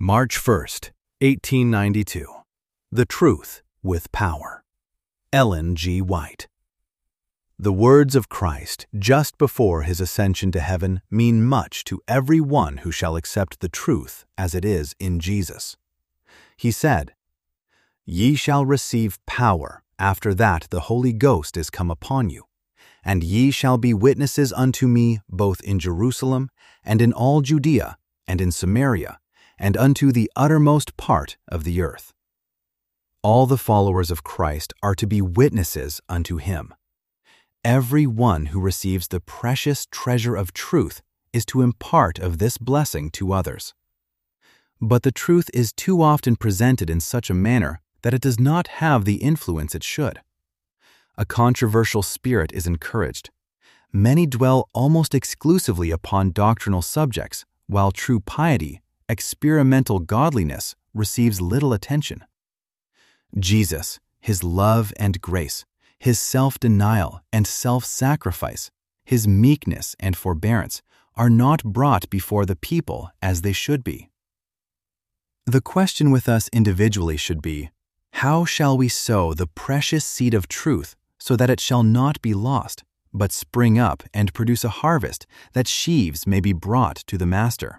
March 1st, 1892. The Truth with Power. Ellen G. White. The words of Christ just before his ascension to heaven mean much to every one who shall accept the truth as it is in Jesus. He said, "Ye shall receive power after that the Holy Ghost is come upon you, and ye shall be witnesses unto me both in Jerusalem and in all Judea and in Samaria and unto the uttermost part of the earth." All the followers of Christ are to be witnesses unto him. Every one who receives the precious treasure of truth is to impart of this blessing to others. But the truth is too often presented in such a manner that it does not have the influence it should. A controversial spirit is encouraged. Many dwell almost exclusively upon doctrinal subjects, while true piety, experimental godliness, receives little attention. Jesus, his love and grace, his self-denial and self-sacrifice, his meekness and forbearance are not brought before the people as they should be. The question with us individually should be, how shall we sow the precious seed of truth so that it shall not be lost, but spring up and produce a harvest that sheaves may be brought to the Master?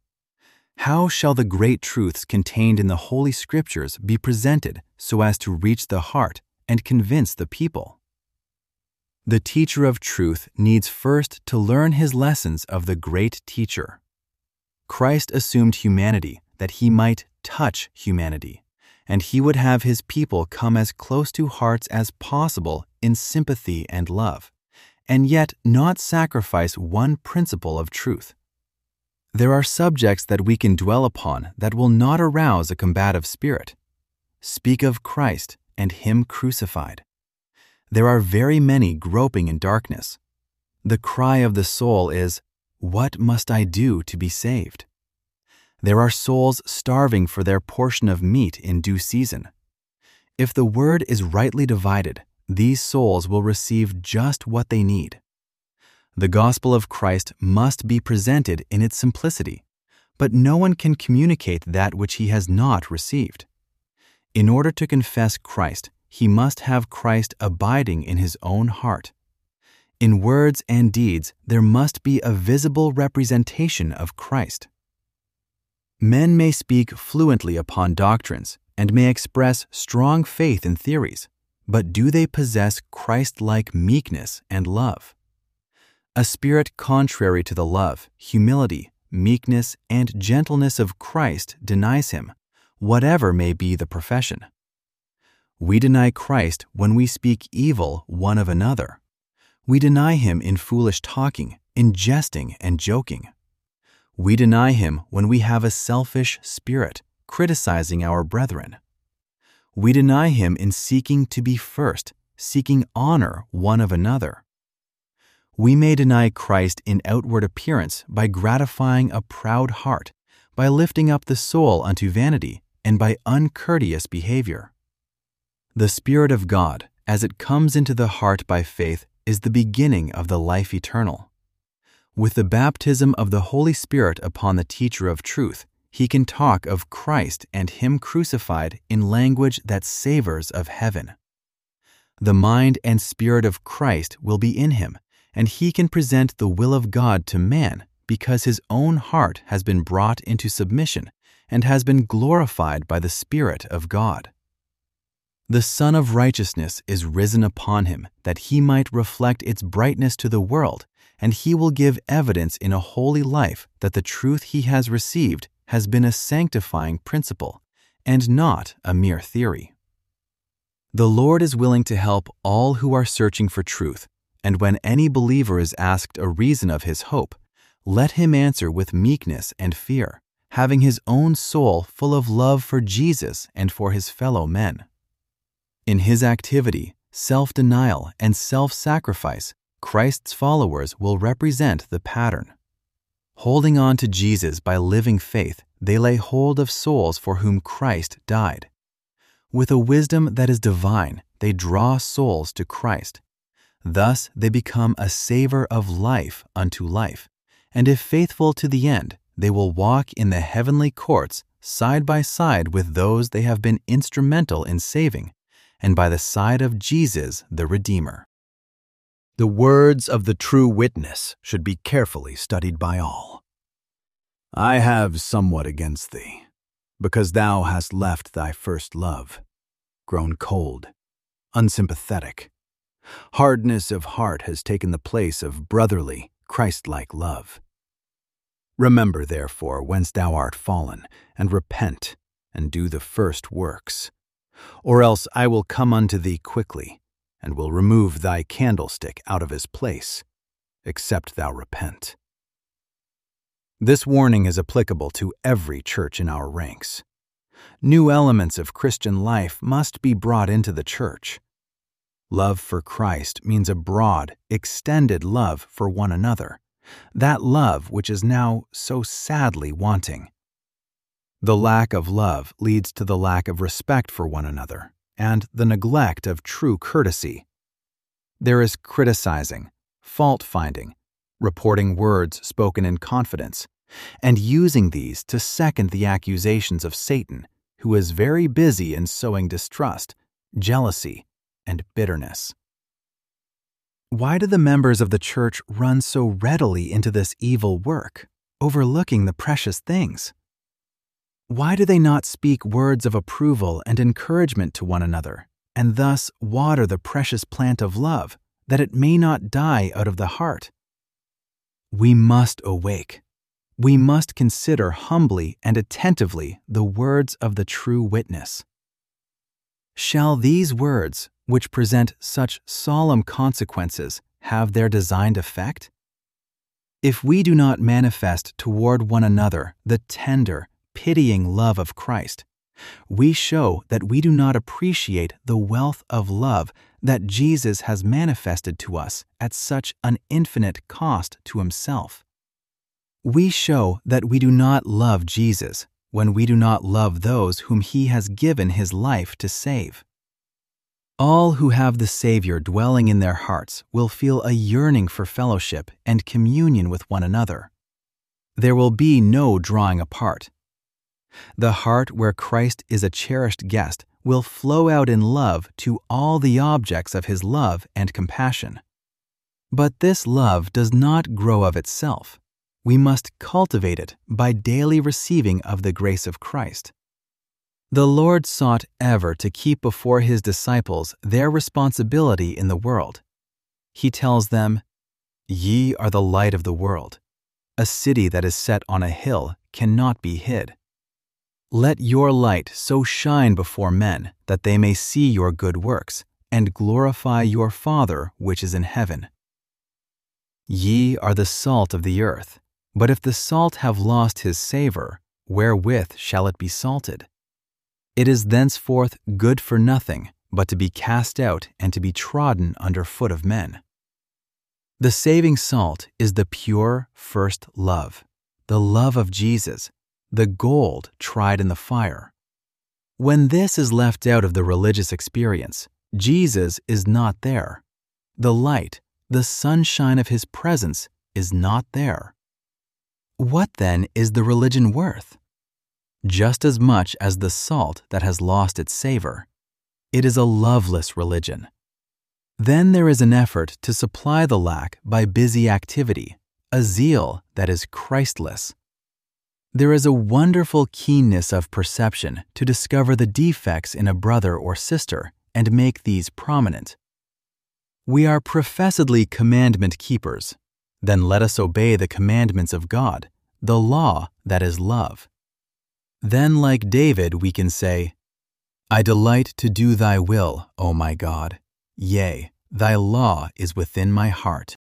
How shall the great truths contained in the Holy Scriptures be presented so as to reach the heart and convince the people? The teacher of truth needs first to learn his lessons of the great teacher. Christ assumed humanity that he might touch humanity, and he would have his people come as close to hearts as possible in sympathy and love, and yet not sacrifice one principle of truth. There are subjects that we can dwell upon that will not arouse a combative spirit. Speak of Christ and him crucified. There are very many groping in darkness. The cry of the soul is, "What must I do to be saved?" There are souls starving for their portion of meat in due season. If the word is rightly divided, these souls will receive just what they need. The gospel of Christ must be presented in its simplicity, but no one can communicate that which he has not received. In order to confess Christ, he must have Christ abiding in his own heart. In words and deeds, there must be a visible representation of Christ. Men may speak fluently upon doctrines and may express strong faith in theories, but do they possess Christ-like meekness and love? A spirit contrary to the love, humility, meekness, and gentleness of Christ denies him, whatever may be the profession. We deny Christ when we speak evil one of another. We deny him in foolish talking, in jesting and joking. We deny him when we have a selfish spirit, criticizing our brethren. We deny him in seeking to be first, seeking honor one of another. We may deny Christ in outward appearance by gratifying a proud heart, by lifting up the soul unto vanity, and by uncourteous behavior. The Spirit of God, as it comes into the heart by faith, is the beginning of the life eternal. With the baptism of the Holy Spirit upon the teacher of truth, he can talk of Christ and him crucified in language that savors of heaven. The mind and spirit of Christ will be in him, and he can present the will of God to man because his own heart has been brought into submission and has been glorified by the Spirit of God. The Sun of Righteousness is risen upon him that he might reflect its brightness to the world, and he will give evidence in a holy life that the truth he has received has been a sanctifying principle and not a mere theory. The Lord is willing to help all who are searching for truth, and when any believer is asked a reason of his hope, let him answer with meekness and fear, having his own soul full of love for Jesus and for his fellow men. In his activity, self-denial, and self-sacrifice, Christ's followers will represent the pattern. Holding on to Jesus by living faith, they lay hold of souls for whom Christ died. With a wisdom that is divine, they draw souls to Christ. Thus they become a savor of life unto life, and if faithful to the end, they will walk in the heavenly courts side by side with those they have been instrumental in saving, and by the side of Jesus, the Redeemer. The words of the true witness should be carefully studied by all. I have somewhat against thee, because thou hast left thy first love, grown cold, unsympathetic. Hardness of heart has taken the place of brotherly, Christ-like love. Remember, therefore, whence thou art fallen, and repent, and do the first works. Or else I will come unto thee quickly, and will remove thy candlestick out of his place, except thou repent. This warning is applicable to every church in our ranks. New elements of Christian life must be brought into the church. Love for Christ means a broad, extended love for one another, that love which is now so sadly wanting. The lack of love leads to the lack of respect for one another and the neglect of true courtesy. There is criticizing, fault-finding, reporting words spoken in confidence, and using these to second the accusations of Satan, who is very busy in sowing distrust, jealousy, and bitterness. Why do the members of the church run so readily into this evil work, overlooking the precious things? Why do they not speak words of approval and encouragement to one another, and thus water the precious plant of love, that it may not die out of the heart? We must awake. We must consider humbly and attentively the words of the true witness. Shall these words, which present such solemn consequences, have their designed effect? If we do not manifest toward one another the tender, pitying love of Christ, we show that we do not appreciate the wealth of love that Jesus has manifested to us at such an infinite cost to himself. We show that we do not love Jesus when we do not love those whom he has given his life to save. All who have the Savior dwelling in their hearts will feel a yearning for fellowship and communion with one another. There will be no drawing apart. The heart where Christ is a cherished guest will flow out in love to all the objects of his love and compassion. But this love does not grow of itself. We must cultivate it by daily receiving of the grace of Christ. The Lord sought ever to keep before his disciples their responsibility in the world. He tells them, "Ye are the light of the world. A city that is set on a hill cannot be hid. Let your light so shine before men that they may see your good works and glorify your Father which is in heaven. Ye are the salt of the earth, but if the salt have lost his savor, wherewith shall it be salted? It is thenceforth good for nothing but to be cast out and to be trodden under foot of men." The saving salt is the pure first love, the love of Jesus, the gold tried in the fire. When this is left out of the religious experience, Jesus is not there. The light, the sunshine of his presence is not there. What then is the religion worth? Just as much as the salt that has lost its savor. It is a loveless religion. Then there is an effort to supply the lack by busy activity, a zeal that is Christless. There is a wonderful keenness of perception to discover the defects in a brother or sister and make these prominent. We are professedly commandment keepers. Then let us obey the commandments of God, the law that is love. Then, like David, we can say, "I delight to do thy will, O my God. Yea, thy law is within my heart."